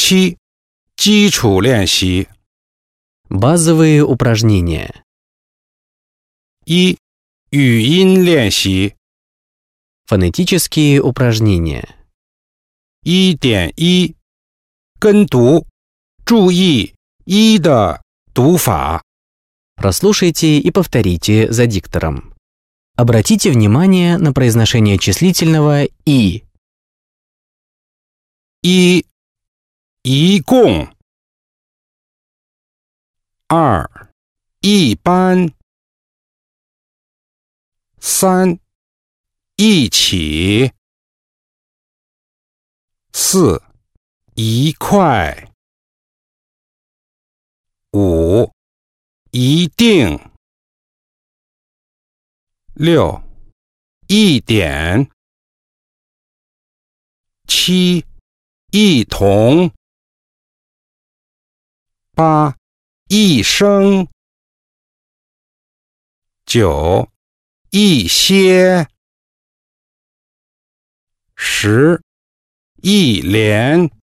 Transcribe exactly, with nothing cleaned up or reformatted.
七、基础练习。 Базовые упражнения. 一、语音练习。 Фонетические упражнения. 一点一，跟读，注意一的读法。 Прослушайте и повторите за диктором. Обратите внимание на произношение числительного «и». 一、一共。二、一般。三、一起。四、一块。五、一定。六、一点。七、一同。八、一生。九、一些。十、一连。